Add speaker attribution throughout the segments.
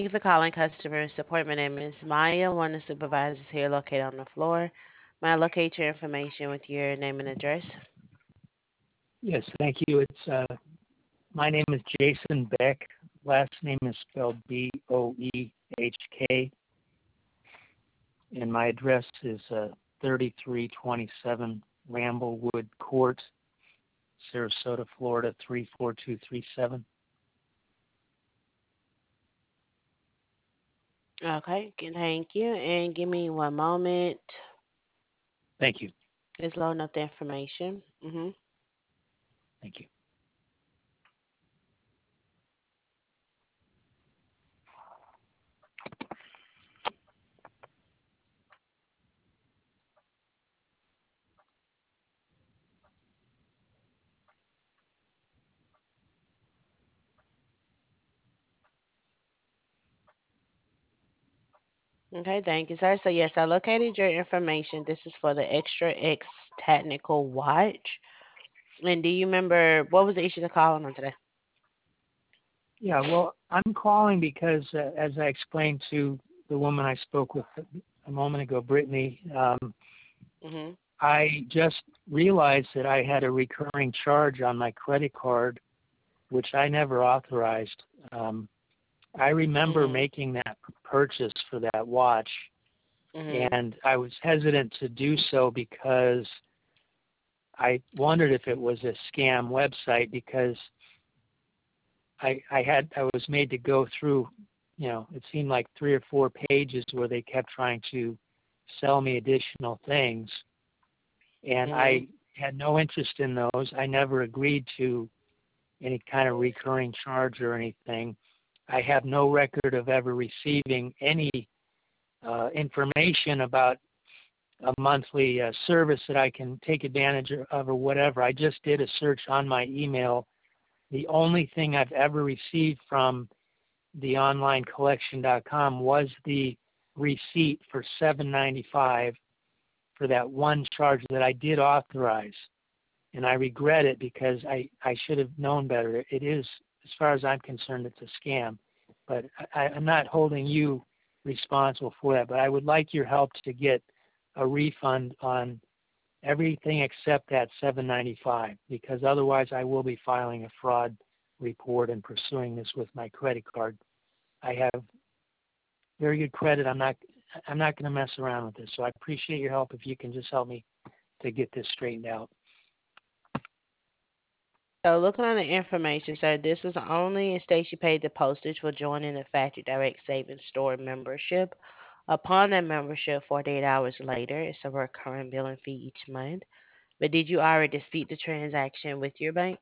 Speaker 1: Thank you for calling customer support. My name is Maya, one of the supervisors here located on the floor. May I locate your information with your name and address?
Speaker 2: Yes, thank you. My name is Jason Beck. Last name is spelled Boehk, and my address is 3327 Ramblewood Court, Sarasota, Florida 34237.
Speaker 1: Okay, thank you. And give me one moment.
Speaker 2: Thank you.
Speaker 1: It's loading up the information.
Speaker 2: Thank you.
Speaker 1: Okay, thank you, sir. So yes, I located your information. This is for the Extra X Technical Watch. And do you remember what was the issue to calling on today?
Speaker 2: Yeah, well, I'm calling because, as I explained to the woman I spoke with a moment ago, Brittany,
Speaker 1: Mhm.
Speaker 2: I just realized that I had a recurring charge on my credit card, which I never authorized. I remember
Speaker 1: Mhm.
Speaker 2: making that purchase for that watch,
Speaker 1: Mhm.
Speaker 2: and I was hesitant to do so because I wondered if it was a scam website because I was made to go through, it seemed like 3 or 4 pages where they kept trying to sell me additional things, and
Speaker 1: Mhm.
Speaker 2: I had no interest in those. I never agreed to any kind of recurring charge or anything. I have no record of ever receiving any information about a monthly service that I can take advantage of or whatever. I just did a search on my email. The only thing I've ever received from the onlinecollection.com was the receipt for $7.95 for that one charge that I did authorize. And I regret it because I should have known better. It is, as far as I'm concerned, it's a scam. But I'm not holding you responsible for that. But I would like your help to get a refund on everything except that $7.95, because otherwise I will be filing a fraud report and pursuing this with my credit card. I have very good credit. I'm not going to mess around with this. So I appreciate your help if you can just help me to get this straightened out.
Speaker 1: So looking on the information, sir, this was only in states you paid the postage for joining the Factory Direct Savings Store membership. Upon that membership, 48 hours later, it's a recurring billing fee each month. But did you already dispute the transaction with your bank?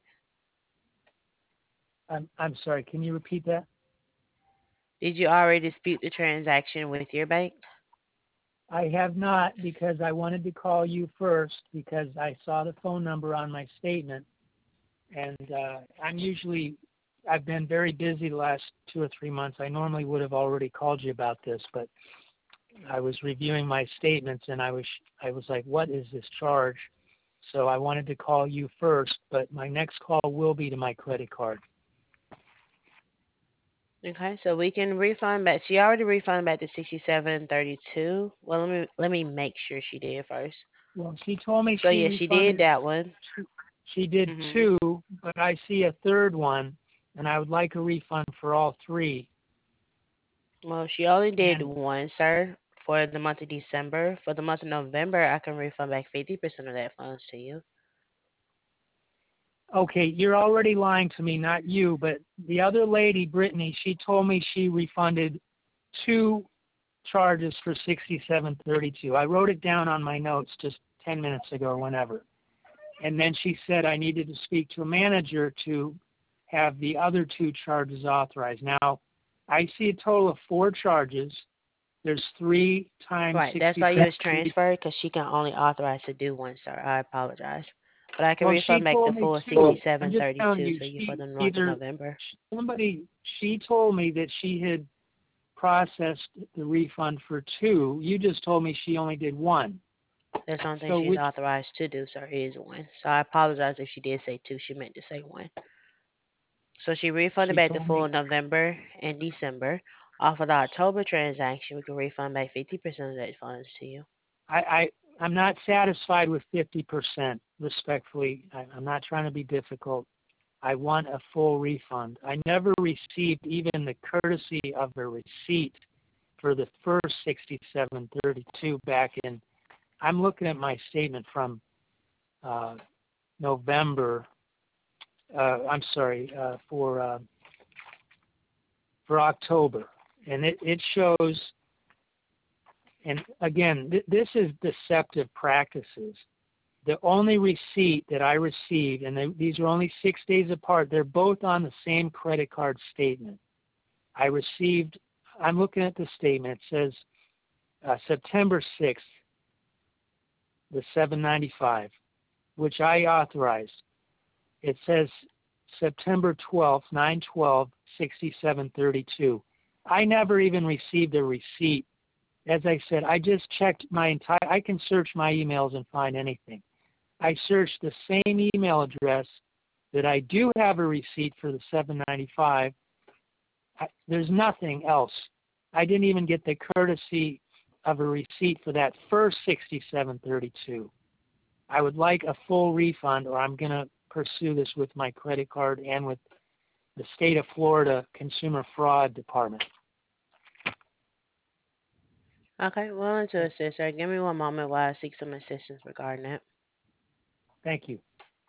Speaker 2: I'm sorry. Can you repeat that?
Speaker 1: Did you already dispute the transaction with your bank?
Speaker 2: I have not, because I wanted to call you first because I saw the phone number on my statement, and I've been very busy the last 2 or 3 months. I normally would have already called you about this, but I was reviewing my statements and I was like, what is this charge? So I wanted to call you first, but my next call will be to my credit card.
Speaker 1: Okay, so we can refund back. She already refunded back the 67.32. Well, let me make sure she did first.
Speaker 2: Well, she told me
Speaker 1: So
Speaker 2: she
Speaker 1: yeah, she did
Speaker 2: refunded.
Speaker 1: that one.
Speaker 2: She did
Speaker 1: Mhm.
Speaker 2: two, but I see a third one, and I would like a refund for all three.
Speaker 1: Well, she only did
Speaker 2: And
Speaker 1: one, sir, for the month of December. For the month of November, I can refund back 50% of that funds to you.
Speaker 2: okay, you're already lying to me, not you, but the other lady, Brittany, she told me she refunded two charges for 67.32. I wrote it down on my notes just 10 minutes ago or whenever. And then she said I needed to speak to a manager to have the other two charges authorized. Now, I see a total of four charges. There's 3 times
Speaker 1: Right, that's why you
Speaker 2: 67.
Speaker 1: was transferred because she can only authorize to do one, sir. I apologize, but I can
Speaker 2: Well, she
Speaker 1: refund back the
Speaker 2: told me
Speaker 1: full
Speaker 2: two. I'm just telling
Speaker 1: 67.32
Speaker 2: you,
Speaker 1: to you for
Speaker 2: she
Speaker 1: the month of
Speaker 2: either
Speaker 1: November.
Speaker 2: somebody she told me that she had processed the refund for two. You just told me she only did one.
Speaker 1: That's the only thing
Speaker 2: So
Speaker 1: she's
Speaker 2: which
Speaker 1: authorized to do, sir, is one. So I apologize if she did say two. She meant to say one. So she refunded
Speaker 2: she
Speaker 1: back the
Speaker 2: told
Speaker 1: full
Speaker 2: me?
Speaker 1: November and December. Off of the October transaction, we can refund back 50% of that funds to you.
Speaker 2: I'm not satisfied with 50%, respectfully. I'm not trying to be difficult. I want a full refund. I never received even the courtesy of a receipt for the first 6732 back in. I'm looking at my statement from November. I'm sorry, for October, and it shows. And again, this is deceptive practices. The only receipt that I received, and these are only 6 days apart, they're both on the same credit card statement. I'm looking at the statement. It says September 6th, the $795, which I authorized. It says September 12th, 9/12, 6732. I never even received a receipt. As I said, I just checked I can search my emails and find anything. I searched the same email address that I do have a receipt for the $795. There's nothing else. I didn't even get the courtesy of a receipt for that first $67.32. I would like a full refund, or I'm going to pursue this with my credit card and with the state of Florida Consumer Fraud Department.
Speaker 1: Okay, willing to assist, sir. Give me one moment while I seek some assistance regarding that.
Speaker 2: Thank you.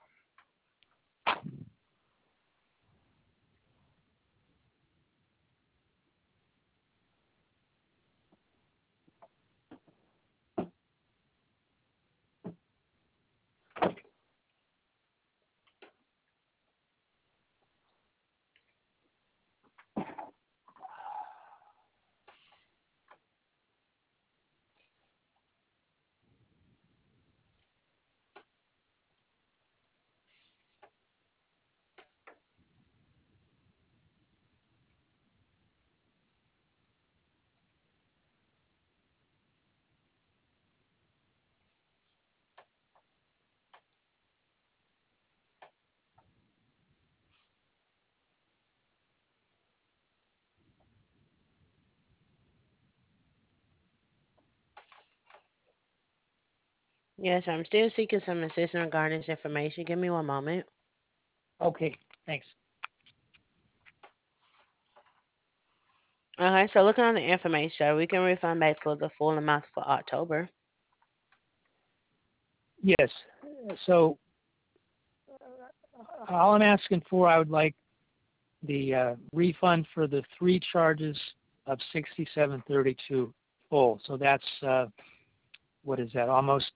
Speaker 1: Yes, I'm still seeking some assistance regarding this information. Give me one moment.
Speaker 2: Okay, thanks.
Speaker 1: Okay, so looking on the information, sir, we can refund back for the full amount for October.
Speaker 2: Yes. So all I'm asking for, I would like the refund for the 3 charges of $67.32 full. So that's what is that? Almost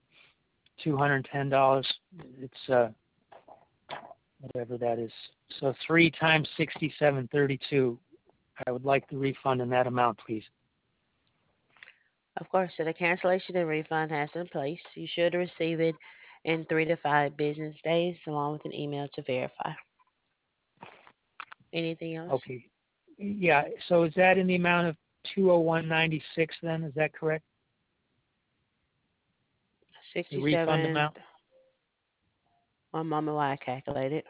Speaker 2: $210. It's whatever that is. So 3 times $67.32. I would like the refund in that amount, please.
Speaker 1: Of course, so the cancellation and refund has in place. You should receive it in 3 to 5 business days, along with an email to verify. Anything else?
Speaker 2: Okay. Yeah. So is that in the amount of 201.96 then? Is that correct? The refund
Speaker 1: 67.
Speaker 2: amount?
Speaker 1: One moment while I calculate it.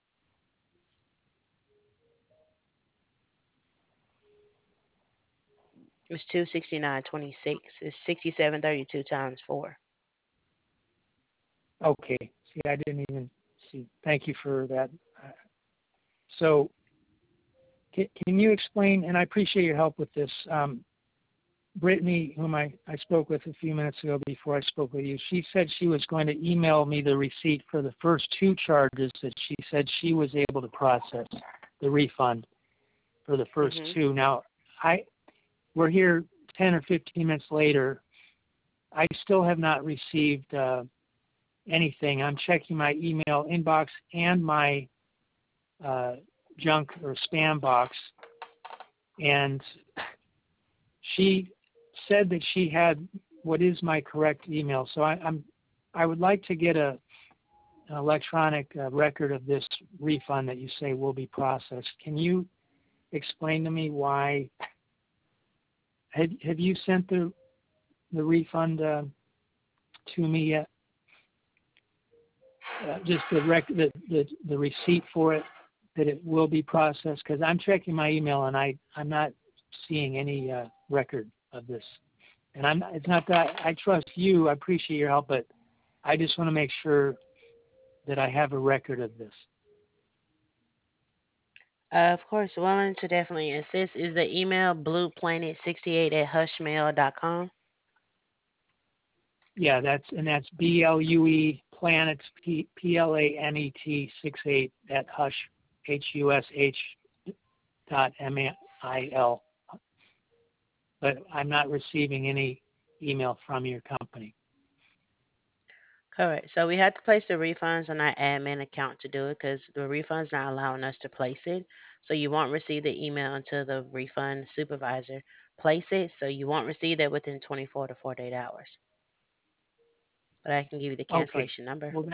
Speaker 1: It's 269.26. It's 67.32 times 4.
Speaker 2: Okay. See, I didn't even see. Thank you for that. So can you explain, and I appreciate your help with this, Brittany, whom I spoke with a few minutes ago before I spoke with you, she said she was going to email me the receipt for the first 2 charges that she said she was able to process the refund for the first 2. Now, we're here 10 or 15 minutes later. I still have not received anything. I'm checking my email inbox and my junk or spam box, and she said that she had what is my correct email. So I would like to get an electronic record of this refund that you say will be processed. Can you explain to me why? Have you sent the refund to me yet? Just the receipt for it, that it will be processed, because I'm checking my email and I'm not seeing any record of this. And it's not that I trust you. I appreciate your help, but I just want to make sure that I have a record of this.
Speaker 1: Of course, willing to definitely assist. Is the email blueplanet68 at hushmail.com?
Speaker 2: Yeah, that's BLUE planets PLANET 68 at hush .mil. But I'm not receiving any email from your company.
Speaker 1: Correct. So we have to place the refunds on our admin account to do it because the refund's not allowing us to place it. So you won't receive the email until the refund supervisor place it. So you won't receive that within 24 to 48 hours. But I can give you the
Speaker 2: Okay.
Speaker 1: cancellation number.
Speaker 2: Well,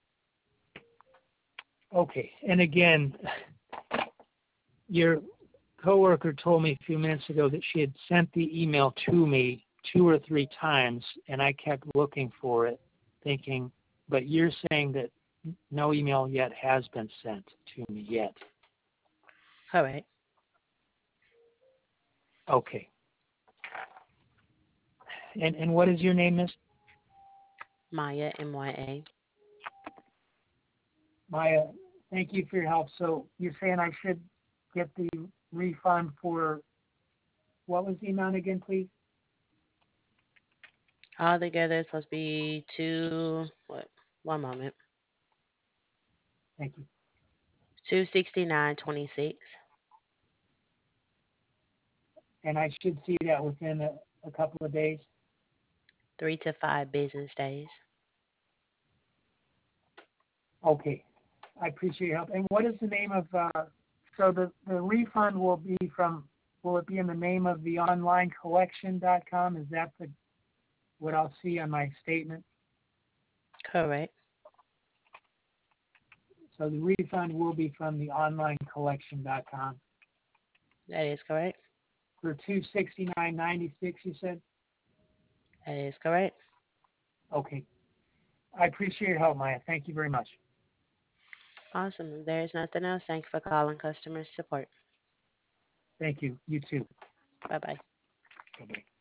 Speaker 2: okay. And again, your coworker told me a few minutes ago that she had sent the email to me 2 or 3 times, and I kept looking for it, thinking, but you're saying that no email yet has been sent to me yet.
Speaker 1: Correct.
Speaker 2: Okay. And what is your name, Miss
Speaker 1: Maya, MYA.
Speaker 2: Maya? Thank you for your help. So you're saying I should get the refund for what was the amount again, please?
Speaker 1: Altogether, it's supposed to be what? 1 moment.
Speaker 2: Thank you.
Speaker 1: 269.26.
Speaker 2: And I should see that within a couple of days.
Speaker 1: 3 to 5 business days.
Speaker 2: Okay. I appreciate your help. And what is the name of, so the refund will it be in the name of the onlinecollection.com? Is that what I'll see on my statement?
Speaker 1: Correct.
Speaker 2: So the refund will be from the onlinecollection.com
Speaker 1: That is correct.
Speaker 2: for $269.96, you said?
Speaker 1: That is correct.
Speaker 2: Okay. I appreciate your help, Maya. Thank you very much.
Speaker 1: Awesome. If there is nothing else, thank you for calling customer support.
Speaker 2: Thank you. You too.
Speaker 1: Bye bye.
Speaker 2: Bye-bye.